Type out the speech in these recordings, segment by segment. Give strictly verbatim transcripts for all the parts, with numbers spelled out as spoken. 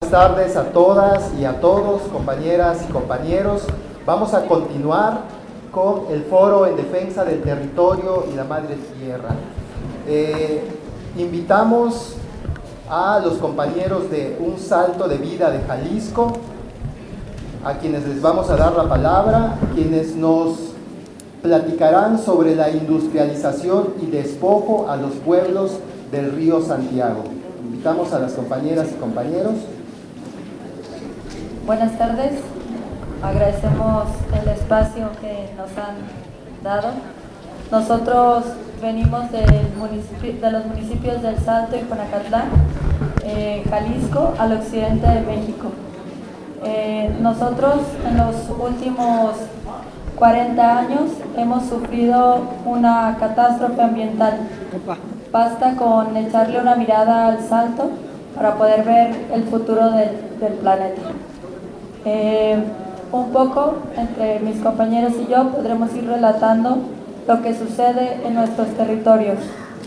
Buenas tardes a todas y a todos, compañeras y compañeros. Vamos a continuar con el foro en defensa del territorio y la madre tierra. Eh, invitamos a los compañeros de Un Salto de Vida de Jalisco, a quienes les vamos a dar la palabra, quienes nos platicarán sobre la industrialización y despojo a los pueblos del río Santiago. Invitamos a las compañeras y compañeros. Buenas tardes, agradecemos el espacio que nos han dado. Nosotros venimos del municipio, de los municipios del Salto y Juanacatlán, eh, Jalisco, al occidente de México. Eh, nosotros en los últimos cuarenta años hemos sufrido una catástrofe ambiental. Basta con echarle una mirada al Salto para poder ver el futuro del, del planeta. Eh, un poco entre mis compañeros y yo podremos ir relatando lo que sucede en nuestros territorios.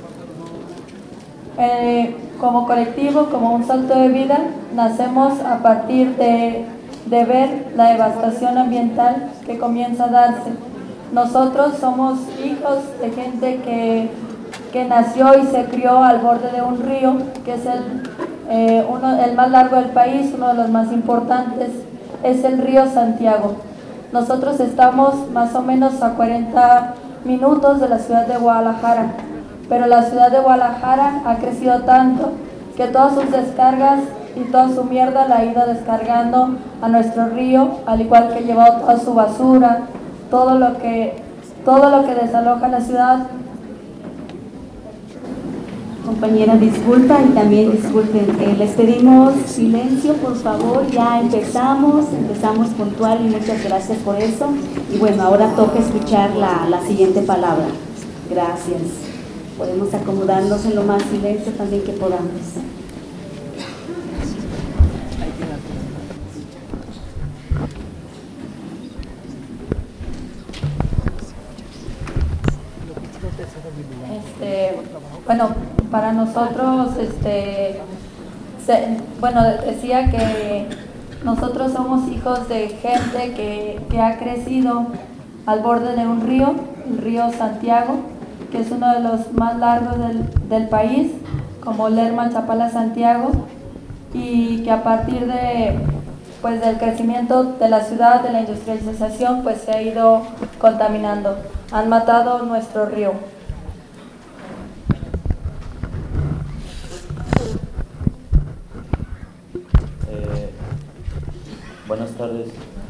Eh, como colectivo, como Un Salto de Vida, nacemos a partir de, de ver la devastación ambiental que comienza a darse. Nosotros somos hijos de gente que, que nació y se crió al borde de un río, que es el, eh, uno, el más largo del país, uno de los más importantes, es el río Santiago. Nosotros estamos más o menos a cuarenta minutos de la ciudad de Guadalajara, pero la ciudad de Guadalajara ha crecido tanto que todas sus descargas y toda su mierda la ha ido descargando a nuestro río, al igual que ha llevado toda su basura, todo lo que, todo lo que desaloja la ciudad. Compañera, disculpa y también disculpen, eh, les pedimos silencio, por favor. Ya empezamos, empezamos puntual y muchas gracias por eso. Y bueno, ahora toca escuchar la, la siguiente palabra. Gracias. Podemos acomodarnos en lo más silencio también que podamos. Este, bueno, para nosotros, este, se, bueno, decía que nosotros somos hijos de gente que, que ha crecido al borde de un río, el río Santiago, que es uno de los más largos del, del país, como Lerma, Chapala, Santiago, y que a partir de, pues, del crecimiento de la ciudad, de la industrialización, pues se ha ido contaminando. Han matado nuestro río. Eh, buenas tardes.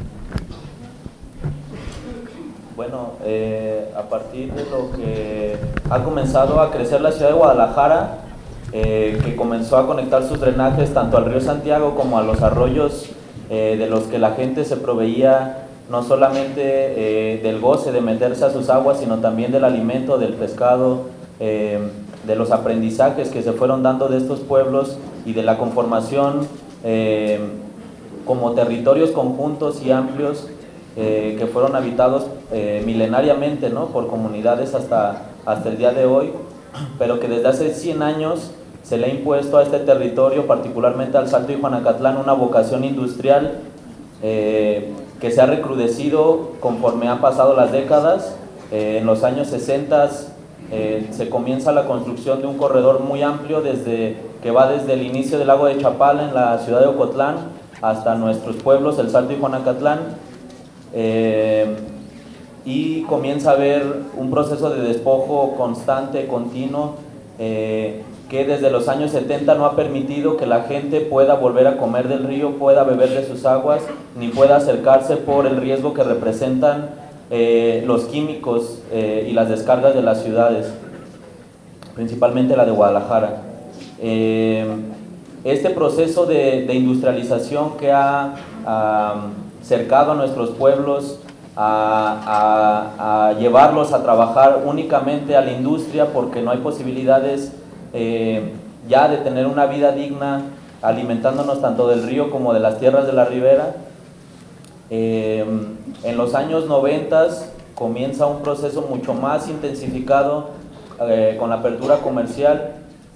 Bueno, eh, a partir de lo que ha comenzado a crecer la ciudad de Guadalajara, eh, que comenzó a conectar sus drenajes tanto al río Santiago como a los arroyos eh, de los que la gente se proveía no solamente eh, del goce de meterse a sus aguas, sino también del alimento, del pescado, eh, de los aprendizajes que se fueron dando de estos pueblos y de la conformación eh, como territorios conjuntos y amplios eh, que fueron habitados eh, milenariamente, ¿no?, por comunidades hasta, hasta el día de hoy, pero que desde hace cien años se le ha impuesto a este territorio, particularmente al Salto y Juanacatlán, una vocación industrial eh, que se ha recrudecido conforme han pasado las décadas. Eh, en los años sesenta eh, se comienza la construcción de un corredor muy amplio desde, que va desde el inicio del lago de Chapala en la ciudad de Ocotlán hasta nuestros pueblos, el Salto y Juanacatlán, eh, y comienza a haber un proceso de despojo constante, continuo, eh, que desde los años setenta no ha permitido que la gente pueda volver a comer del río, pueda beber de sus aguas, ni pueda acercarse por el riesgo que representan eh, los químicos eh, y las descargas de las ciudades, principalmente la de Guadalajara. Eh, este proceso de, de industrialización que ha um, cercado a nuestros pueblos, a, a, a llevarlos a trabajar únicamente a la industria porque no hay posibilidades Eh, ya de tener una vida digna, alimentándonos tanto del río como de las tierras de la ribera. Eh, en los años noventas comienza un proceso mucho más intensificado eh, con la apertura comercial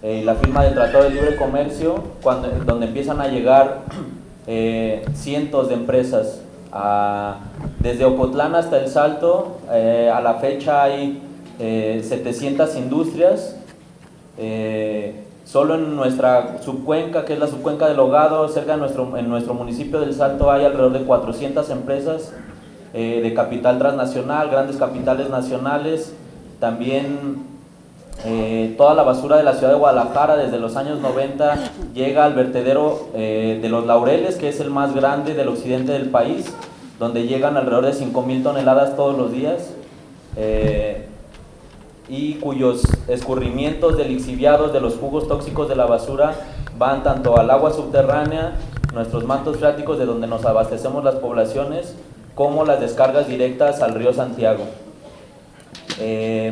eh, y la firma del Tratado de Libre Comercio, cuando, donde empiezan a llegar eh, cientos de empresas. A, desde Ocotlán hasta El Salto, eh, a la fecha hay eh, setecientas industrias. Eh, solo en nuestra subcuenca, que es la subcuenca del Hogado, cerca de nuestro, en nuestro municipio del Salto, hay alrededor de cuatrocientas empresas eh, de capital transnacional, grandes capitales nacionales. También eh, toda la basura de la ciudad de Guadalajara desde los años noventa llega al vertedero eh, de Los Laureles, que es el más grande del occidente del país, donde llegan alrededor de cinco mil toneladas todos los días. Eh, y cuyos escurrimientos de lixiviados de los jugos tóxicos de la basura van tanto al agua subterránea, nuestros mantos freáticos de donde nos abastecemos las poblaciones, como las descargas directas al río Santiago. Eh,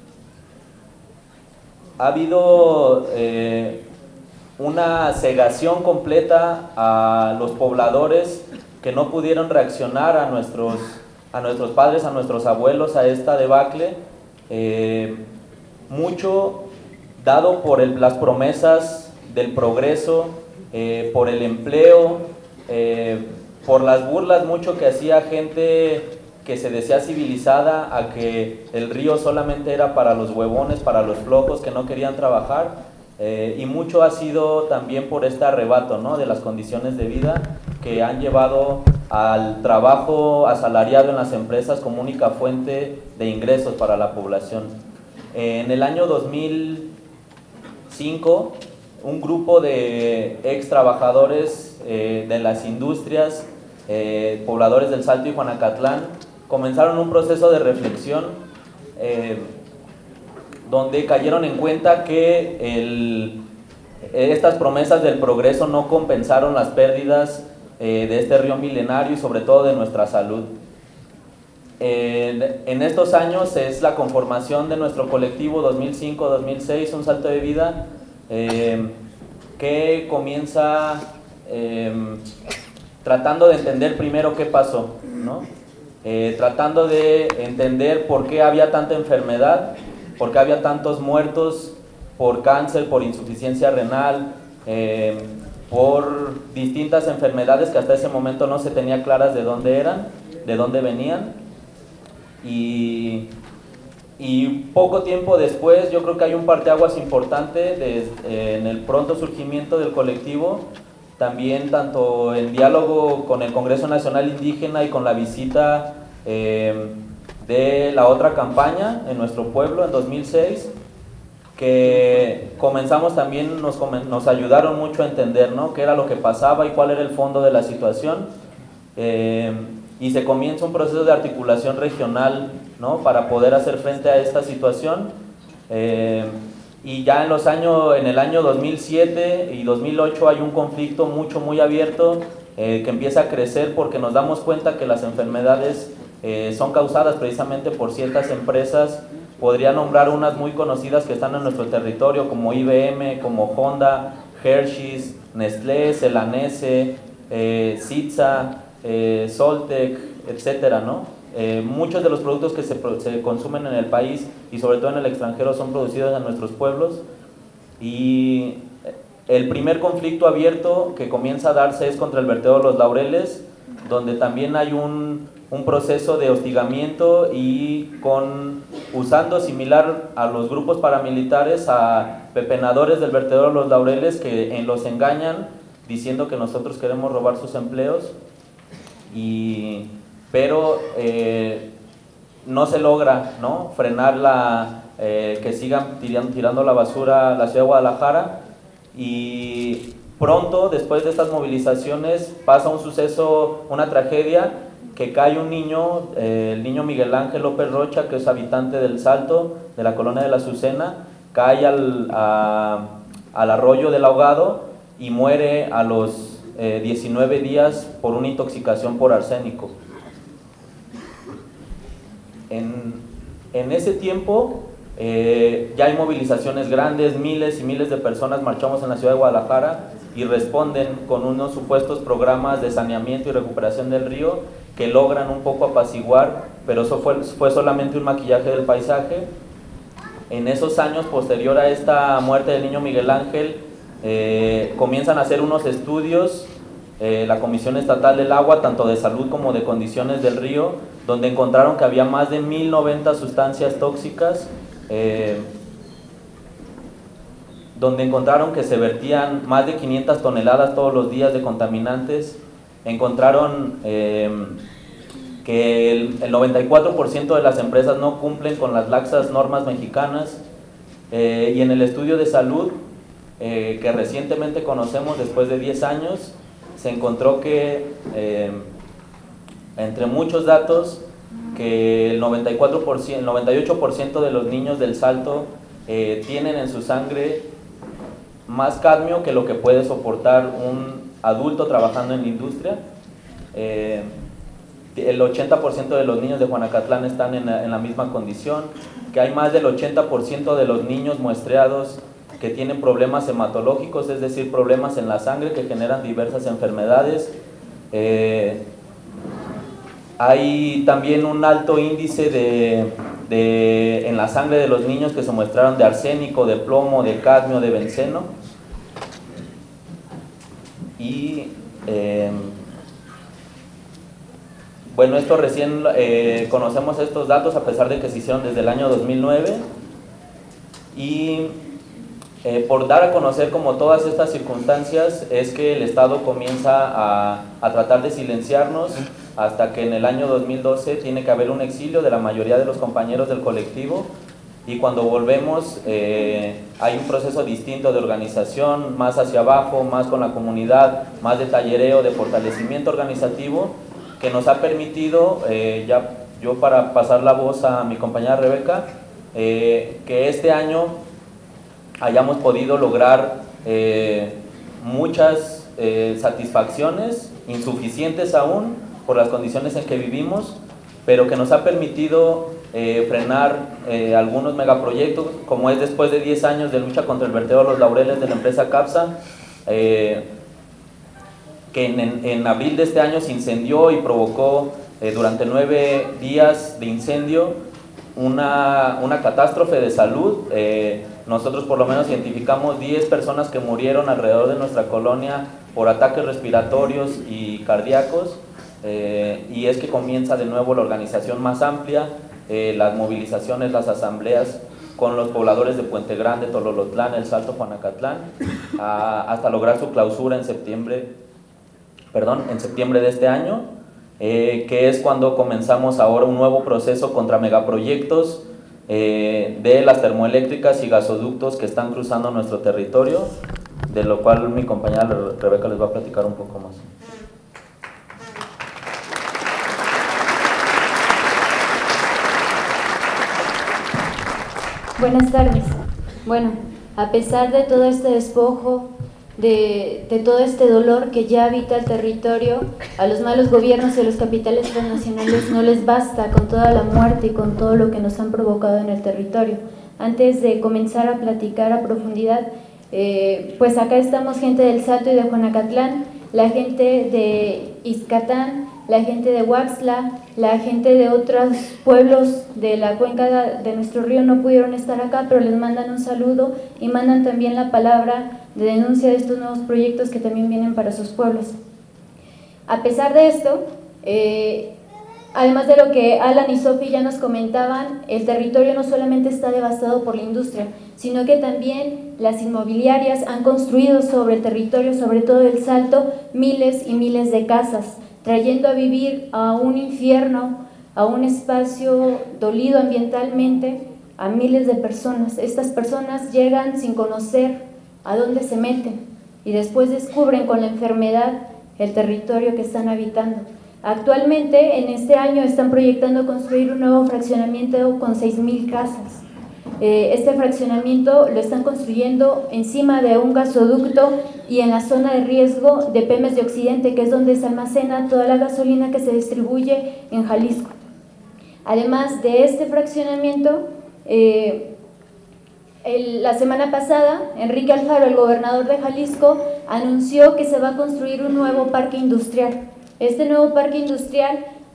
ha habido eh, una cegación completa a los pobladores que no pudieron reaccionar a nuestros, a nuestros padres, a nuestros abuelos, a esta debacle. Eh, mucho dado por el, las promesas del progreso, eh, por el empleo, eh, por las burlas mucho que hacía gente que se decía civilizada a que el río solamente era para los huevones, para los flojos que no querían trabajar, eh, y mucho ha sido también por este arrebato, ¿no?, de las condiciones de vida que han llevado al trabajo asalariado en las empresas como única fuente de ingresos para la población. En el año dos mil cinco, un grupo de ex trabajadores eh, de las industrias, eh, pobladores del Salto y Juanacatlán, comenzaron un proceso de reflexión eh, donde cayeron en cuenta que el, estas promesas del progreso no compensaron las pérdidas eh, de este río milenario y sobre todo de nuestra salud. En, en estos años es la conformación de nuestro colectivo dos mil cinco dos mil seis, Un Salto de Vida, eh, que comienza eh, tratando de entender primero qué pasó, ¿no? Eh, tratando de entender por qué había tanta enfermedad, por qué había tantos muertos por cáncer, por insuficiencia renal, eh, por distintas enfermedades que hasta ese momento no se tenía claras de dónde eran, de dónde venían. Y, y poco tiempo después yo creo que hay un parteaguas importante de, eh, en el pronto surgimiento del colectivo, también tanto en diálogo con el Congreso Nacional Indígena y con la visita eh, de la otra campaña en nuestro pueblo en dos mil seis, que comenzamos también, nos, nos ayudaron mucho a entender, ¿no?, qué era lo que pasaba y cuál era el fondo de la situación. Eh, y se comienza un proceso de articulación regional, ¿no?, para poder hacer frente a esta situación. Eh, y ya en los años, en el año dos mil siete y dos mil ocho hay un conflicto mucho, muy abierto, eh, que empieza a crecer porque nos damos cuenta que las enfermedades eh, son causadas precisamente por ciertas empresas. Podría nombrar unas muy conocidas que están en nuestro territorio, como I B M, como Honda, Hershey's, Nestlé, Celanese, eh, Sitza, eh, Soltec, etcétera, ¿no? Eh, muchos de los productos que se, se consumen en el país y sobre todo en el extranjero son producidos en nuestros pueblos. Y el primer conflicto abierto que comienza a darse es contra el vertedero de Los Laureles, donde también hay un, un proceso de hostigamiento y con, usando similar a los grupos paramilitares a pepenadores del vertedero de Los Laureles que en los engañan diciendo que nosotros queremos robar sus empleos. Y, pero eh, no se logra, ¿no?, frenar la, eh, que sigan tirando, tirando la basura a la ciudad de Guadalajara. Y pronto, después de estas movilizaciones, pasa un suceso, una tragedia, que cae un niño, eh, el niño Miguel Ángel López Rocha, que es habitante del Salto, de la colonia de la Azucena, cae al, a, al arroyo del Ahogado y muere a los Eh, diecinueve días por una intoxicación por arsénico. En, en ese tiempo eh, ya hay movilizaciones grandes, miles y miles de personas marchamos en la ciudad de Guadalajara y responden con unos supuestos programas de saneamiento y recuperación del río que logran un poco apaciguar, pero eso fue, fue solamente un maquillaje del paisaje. en esos años posterior a esta muerte del niño Miguel Ángel, eh, comienzan a hacer unos estudios, eh, la Comisión Estatal del Agua, tanto de salud como de condiciones del río, donde encontraron que había más de mil noventa sustancias tóxicas, eh, donde encontraron que se vertían más de quinientas toneladas todos los días de contaminantes. Encontraron eh, que el, el noventa y cuatro por ciento de las empresas no cumplen con las laxas normas mexicanas, eh, y en el estudio de salud eh, que recientemente conocemos después de diez años, se encontró que eh, entre muchos datos que el noventa y cuatro por ciento, el noventa y ocho por ciento de los niños del Salto eh, tienen en su sangre más cadmio que lo que puede soportar un adulto trabajando en la industria. Eh, el ochenta por ciento de los niños de Juanacatlán están en la, en la misma condición, que hay más del ochenta por ciento de los niños muestreados que tienen problemas hematológicos, es decir, problemas en la sangre que generan diversas enfermedades. Eh, hay también un alto índice de, de, en la sangre de los niños que se muestraron de arsénico, de plomo, de cadmio, de benceno. Y eh, bueno, esto recién eh, conocemos estos datos a pesar de que se hicieron desde el año dos mil nueve, y eh, por dar a conocer como todas estas circunstancias es que el Estado comienza a, a tratar de silenciarnos, hasta que en el año dos mil doce tiene que haber un exilio de la mayoría de los compañeros del colectivo, y cuando volvemos eh, hay un proceso distinto de organización, más hacia abajo, más con la comunidad, más de tallereo, de fortalecimiento organizativo, que nos ha permitido, eh, ya yo para pasar la voz a mi compañera Rebeca, eh, que este año hayamos podido lograr eh, muchas eh, satisfacciones, insuficientes aún por las condiciones en que vivimos, pero que nos ha permitido eh, frenar eh, algunos megaproyectos, como es después de diez años de lucha contra el vertedero de los Laureles de la empresa CAPSA, eh, que en, en, en abril de este año se incendió y provocó eh, durante nueve días de incendio una, una catástrofe de salud. Eh, nosotros por lo menos identificamos diez personas que murieron alrededor de nuestra colonia por ataques respiratorios y cardíacos, eh, y es que comienza de nuevo la organización más amplia, eh, las movilizaciones, las asambleas con los pobladores de Puente Grande, Tololotlán, El Salto, Juanacatlán, a, hasta lograr su clausura en septiembre, perdón, en septiembre de este año, eh, que es cuando comenzamos ahora un nuevo proceso contra megaproyectos eh, de las termoeléctricas y gasoductos que están cruzando nuestro territorio, de lo cual mi compañera Rebeca les va a platicar un poco más. Buenas tardes. Bueno, a pesar de todo este despojo, de, de todo este dolor que ya habita el territorio, a los malos gobiernos y a los capitales transnacionales no les basta con toda la muerte y con todo lo que nos han provocado en el territorio. Antes de comenzar a platicar a profundidad, eh, pues acá estamos gente del Salto y de Juanacatlán, la gente de Ixcatán, la gente de Huaxtla, la gente de otros pueblos de la cuenca de nuestro río no pudieron estar acá, pero les mandan un saludo y mandan también la palabra de denuncia de estos nuevos proyectos que también vienen para sus pueblos. A pesar de esto, eh, además de lo que Alan y Sophie ya nos comentaban, el territorio no solamente está devastado por la industria, sino que también las inmobiliarias han construido sobre el territorio, sobre todo el Salto, miles y miles de casas, trayendo a vivir a un infierno, a un espacio dolido ambientalmente, a miles de personas. Estas personas llegan sin conocer a dónde se meten y después descubren con la enfermedad el territorio que están habitando. Actualmente, en este año, están proyectando construir un nuevo fraccionamiento con seis mil casas. Eh, este fraccionamiento lo están construyendo encima de un gasoducto y en la zona de riesgo de Pemex de Occidente, que es donde se almacena toda la gasolina que se distribuye en Jalisco. Además de este fraccionamiento, eh, el, la semana pasada, Enrique Alfaro, el gobernador de Jalisco, anunció que se va a construir un nuevo parque industrial. Este nuevo parque industrial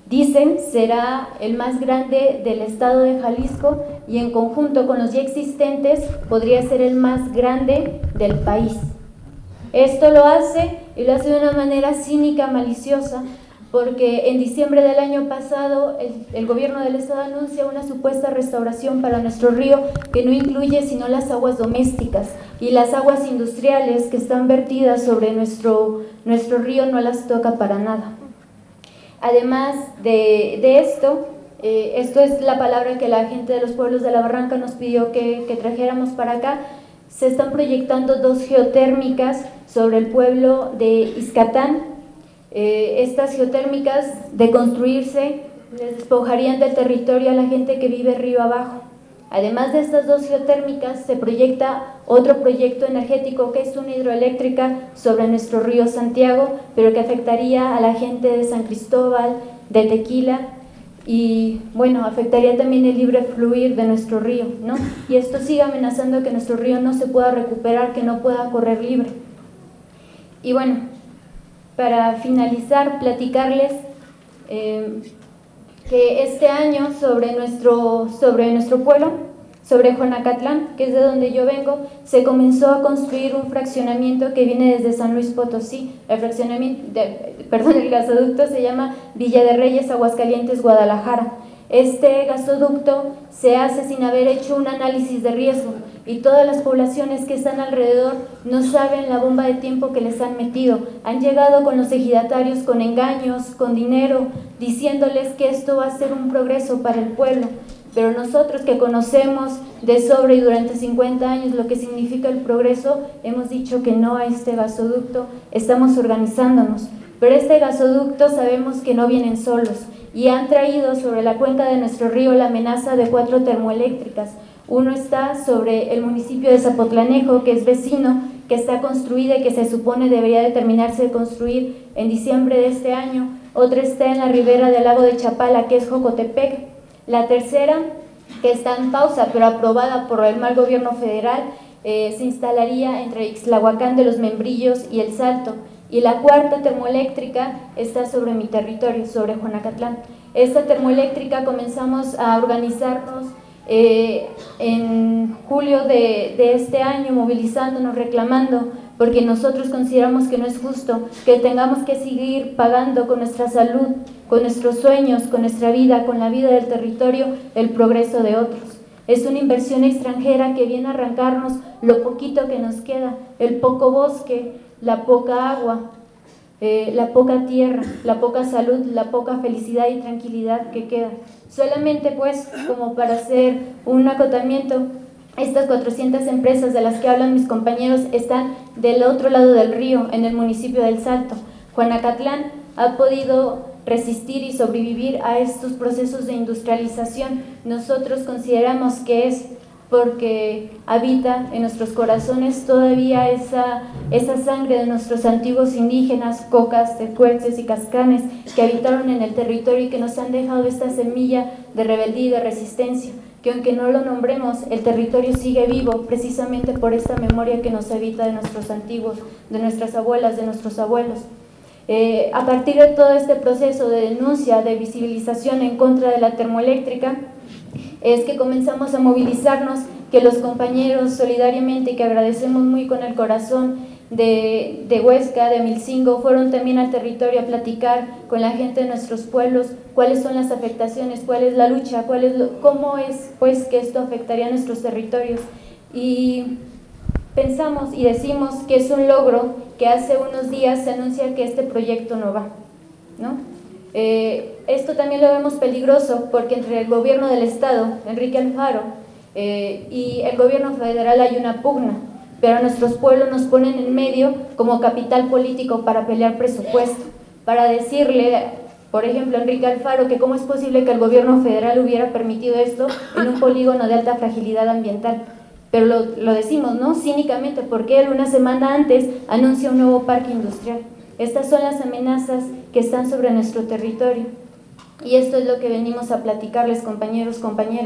Dicen será el más grande del estado de Jalisco y en conjunto con los ya existentes podría ser el más grande del país. Esto lo hace y lo hace de una manera cínica, maliciosa, porque en diciembre del año pasado el, el gobierno del estado anuncia una supuesta restauración para nuestro río que no incluye sino las aguas domésticas y las aguas industriales que están vertidas sobre nuestro, nuestro río no las toca para nada. Además de, de esto, eh, esto es la palabra que la gente de los pueblos de la Barranca nos pidió que, que trajéramos para acá, se están proyectando dos geotérmicas sobre el pueblo de Izcatán. Eh, estas geotérmicas, de construirse, les despojarían del territorio a la gente que vive río abajo. Además de estas dos geotérmicas, se proyecta otro proyecto energético que es una hidroeléctrica sobre nuestro río Santiago, pero que afectaría a la gente de San Cristóbal, de Tequila, y bueno, afectaría también el libre fluir de nuestro río, ¿no? Y esto sigue amenazando que nuestro río no se pueda recuperar, que no pueda correr libre. Y bueno, para finalizar, platicarles eh, que este año sobre nuestro, sobre nuestro pueblo, sobre Jonacatlán, que es de donde yo vengo, se comenzó a construir un fraccionamiento que viene desde San Luis Potosí. El fraccionamiento, de, perdón, el gasoducto se llama Villa de Reyes, Aguascalientes, Guadalajara. Este gasoducto se hace sin haber hecho un análisis de riesgo y todas las poblaciones que están alrededor no saben la bomba de tiempo que les han metido. Han llegado con los ejidatarios con engaños, con dinero, diciéndoles que esto va a ser un progreso para el pueblo. Pero nosotros que conocemos de sobra y durante cincuenta años lo que significa el progreso, hemos dicho que no a este gasoducto, estamos organizándonos. Pero este gasoducto sabemos que no vienen solos y han traído sobre la cuenca de nuestro río la amenaza de cuatro termoeléctricas. Uno está sobre el municipio de Zapotlanejo, que es vecino, que está construida y que se supone debería de terminarse de construir en diciembre de este año. Otra está en la ribera del lago de Chapala, que es Jocotepec. La tercera, que está en pausa, pero aprobada por el mal gobierno federal, eh, se instalaría entre Ixtlahuacán de los Membrillos y El Salto. Y la cuarta termoeléctrica está sobre mi territorio, sobre Jonacatlán. Esta termoeléctrica comenzamos a organizarnos eh, en julio de, de este año, movilizándonos, reclamando, porque nosotros consideramos que no es justo que tengamos que seguir pagando con nuestra salud, con nuestros sueños, con nuestra vida, con la vida del territorio, el progreso de otros. Es una inversión extranjera que viene a arrancarnos lo poquito que nos queda, el poco bosque, la poca agua, eh, la poca tierra, la poca salud, la poca felicidad y tranquilidad que queda. Solamente pues, como para hacer un acotamiento, estas cuatrocientas empresas de las que hablan mis compañeros están del otro lado del río, en el municipio del Salto. Jonacatlán ha podido resistir y sobrevivir a estos procesos de industrialización. Nosotros consideramos que es porque habita en nuestros corazones todavía esa, esa sangre de nuestros antiguos indígenas, cocas, tecuelches y cascanes que habitaron en el territorio y que nos han dejado esta semilla de rebeldía y de resistencia, que aunque no lo nombremos, el territorio sigue vivo precisamente por esta memoria que nos habita de nuestros antiguos, de nuestras abuelas, de nuestros abuelos. Eh, a partir de todo este proceso de denuncia, de visibilización en contra de la termoeléctrica, es que comenzamos a movilizarnos, que los compañeros solidariamente, y que agradecemos muy con el corazón, de, de Huesca, de Amilcingo, fueron también al territorio a platicar con la gente de nuestros pueblos, cuáles son las afectaciones, cuál es la lucha, cuál es lo, cómo es pues que esto afectaría a nuestros territorios. Y pensamos y decimos que es un logro que hace unos días se anuncia que este proyecto no va, ¿no? Eh, esto también lo vemos peligroso porque entre el gobierno del estado, Enrique Alfaro, eh, y el gobierno federal hay una pugna, pero nuestros pueblos nos ponen en medio como capital político para pelear presupuesto, para decirle, por ejemplo, a Enrique Alfaro que cómo es posible que el gobierno federal hubiera permitido esto en un polígono de alta fragilidad ambiental. Pero lo, lo decimos, ¿no? Cínicamente, porque él una semana antes anuncia un nuevo parque industrial. Estas son las amenazas que están sobre nuestro territorio. Y esto es lo que venimos a platicarles, compañeros, compañeras.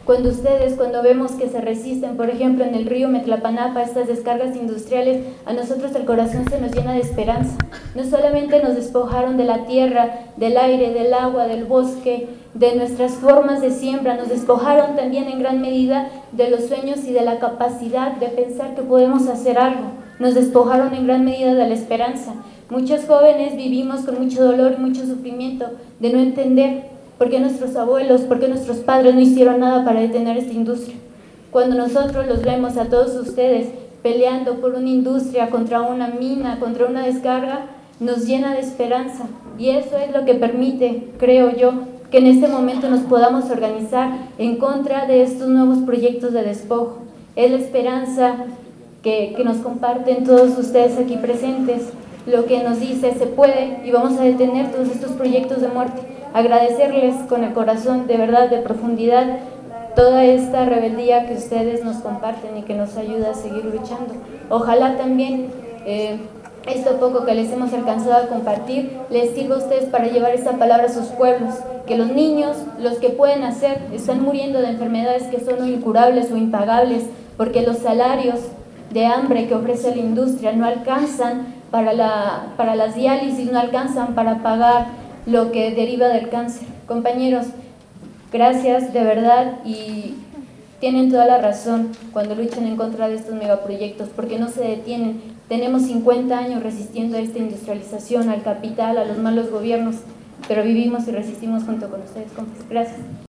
Cuando ustedes, cuando vemos que se resisten, por ejemplo, en el río Metlapanapa, estas descargas industriales, a nosotros el corazón se nos llena de esperanza. No solamente nos despojaron de la tierra, del aire, del agua, del bosque, de nuestras formas de siembra, nos despojaron también en gran medida de los sueños y de la capacidad de pensar que podemos hacer algo. Nos despojaron en gran medida de la esperanza. Muchos jóvenes vivimos con mucho dolor y mucho sufrimiento de no entender por qué nuestros abuelos, por qué nuestros padres no hicieron nada para detener esta industria. Cuando nosotros los vemos a todos ustedes peleando por una industria, contra una mina, contra una descarga, nos llena de esperanza. Y eso es lo que permite, creo yo, que en este momento nos podamos organizar en contra de estos nuevos proyectos de despojo. Es la esperanza que, que nos comparten todos ustedes aquí presentes, lo que nos dice se puede y vamos a detener todos estos proyectos de muerte. Agradecerles con el corazón, de verdad, de profundidad, toda esta rebeldía que ustedes nos comparten y que nos ayuda a seguir luchando. Ojalá también eh, esto poco que les hemos alcanzado a compartir les sirva a ustedes para llevar esta palabra a sus pueblos, que los niños, los que pueden hacer, están muriendo de enfermedades que son incurables o impagables, porque los salarios de hambre que ofrece la industria no alcanzan para, la, para las diálisis, no alcanzan para pagar lo que deriva del cáncer. Compañeros, gracias de verdad y tienen toda la razón cuando luchan en contra de estos megaproyectos, porque no se detienen. Tenemos cincuenta años resistiendo a esta industrialización, al capital, a los malos gobiernos, pero vivimos y resistimos junto con ustedes, compas. Gracias.